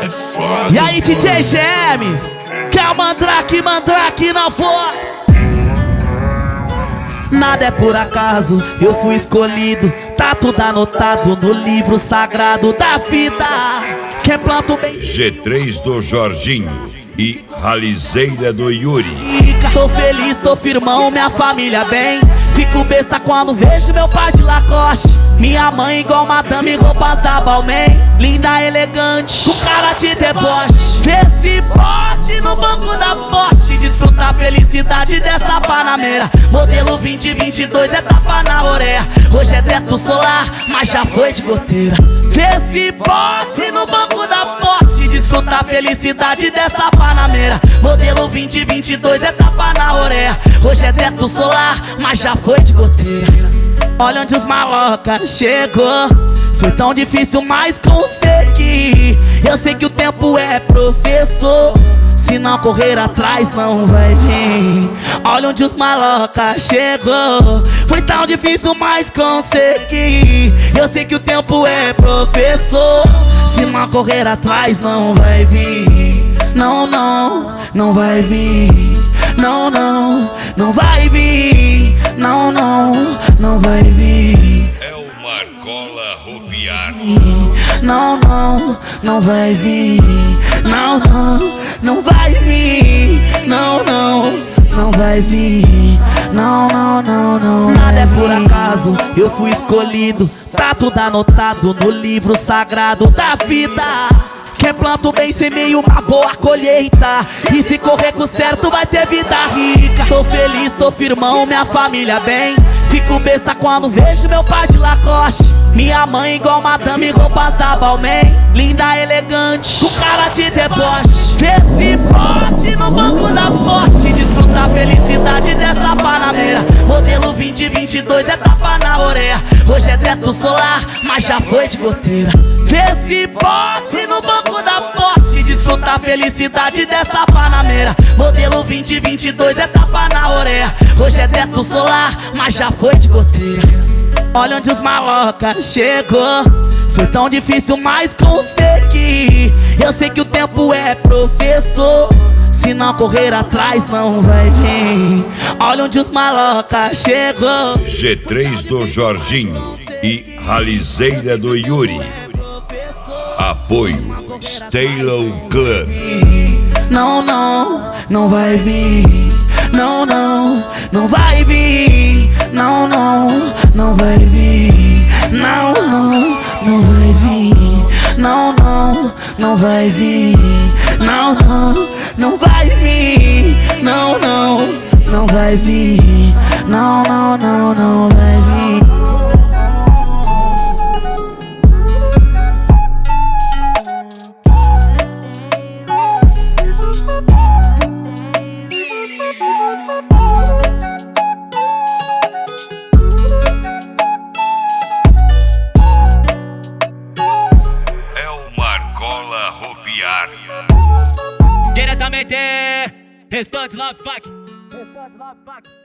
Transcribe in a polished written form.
É foda. E aí, DJ GM, quer o Mandrake na voz. Nada é por acaso, eu fui escolhido. Tá tudo anotado no livro sagrado da vida. Quem planta o bem G3 do Jorginho e Ralizeira do Yuri. tô feliz, tô firmão, minha família bem. Fico besta quando vejo meu pai de Lacoste. Minha mãe igual madame, roupas da Balmain. Linda, elegante, com cara de deboche. Vê se pode no banco da Porsche. Desfrutar a felicidade dessa Panameira. Modelo 2022 é tapa na orelha. Hoje é teto solar, mas já foi de goteira. Vê se pode no banco da Porsche. Desfrutar a felicidade dessa Panameira. Modelo 2022 é tapa na orelha. Hoje é teto solar, mas já foi de goteira. Olha onde os malocas chegou. Foi tão difícil, mas consegui. Eu sei que o tempo é professor. Se não correr atrás, não vai vir. Olha onde os malocas chegou. Foi tão difícil, mas consegui. Eu sei que o tempo é professor. Se não correr atrás, não vai vir. Não, não, não vai vir. Não, não, não vai vir. Não, não, não vai vir. É o Marcola Roviar. Não, não, não vai vir. Não, não, não vai vir. Não, não, não vai vir. Não, não, não, não. Nada é por acaso, eu fui escolhido. Tá tudo anotado no livro sagrado da vida. Quem planta o bem semeia uma boa colheita. E se correr com o certo vai ter vida rica. Tô feliz, tô firmão, minha família bem. Fico besta quando vejo meu pai de Lacoste. Minha mãe igual madame, roupas da Balmain. Linda, elegante, com cara de deboche. Vê se pode no banco da Porsche. Desfrutar a felicidade dessa Panameira. Modelo 2022 é tapa na orelha. Hoje é teto solar, mas já foi de goteira. Vê se pode no banco da Porsche. Desfrutar a felicidade dessa Panameira. Modelo 2022 é tapa na orelha. Hoje é teto solar, mas já foi de goteira. Olha onde os malocas chegou. Foi tão difícil, mas consegui. Eu sei que o tempo é professor. Se não correr atrás, não vai vir. Olha onde os malocas chegou. G3 do Jorginho e Ralizeira do Yuri. Apoio Stalo Club. Não, não, não vai vir. Não, não, não vai vir. Não, não, não vai vir. Não, não, não vai vir. Não, não, não vai vir. Não, não, não vai vir. Não, não, não vai vir. Não, não, não, não vai vir. É o Marcola Roviar. Diretamente, Restante Love Fuck.